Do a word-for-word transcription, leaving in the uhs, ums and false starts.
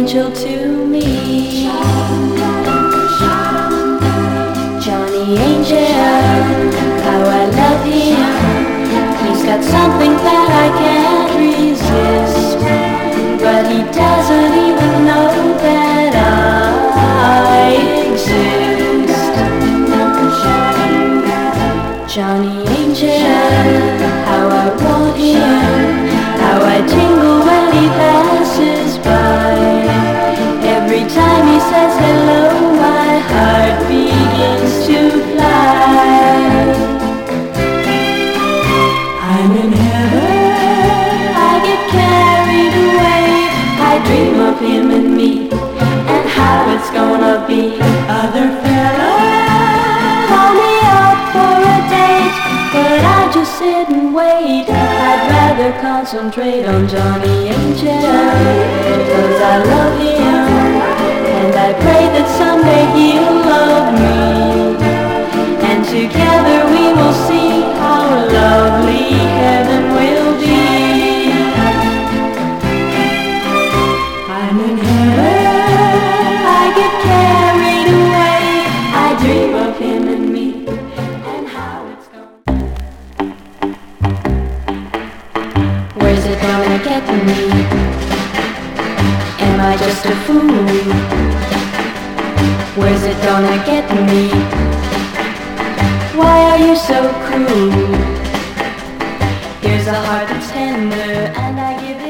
angel to me. Johnny Angel, how I love him. He's got something that I can't resist, but he doesn't even know that I exist. Johnny Angel, how I want him, how I tingle when he passes by. Every time he says hello, my heart begins to fly. I'm in heaven, I get carried away. I dream of him and me, and how it's gonna be. Other fellas call me up for a date, but I just sit and wait. I'd rather concentrate on Johnny Angel, cause I love him, and I pray that someday he'll love me, and together we will see how lovely heaven will be. I'm in heaven, I get carried away. I dream of him and me, and how it's gonna. Where's it gonna get me? Am I just a fool? Where's it gonna get me? Why are you so cruel? Here's a heart that's tender, and I give it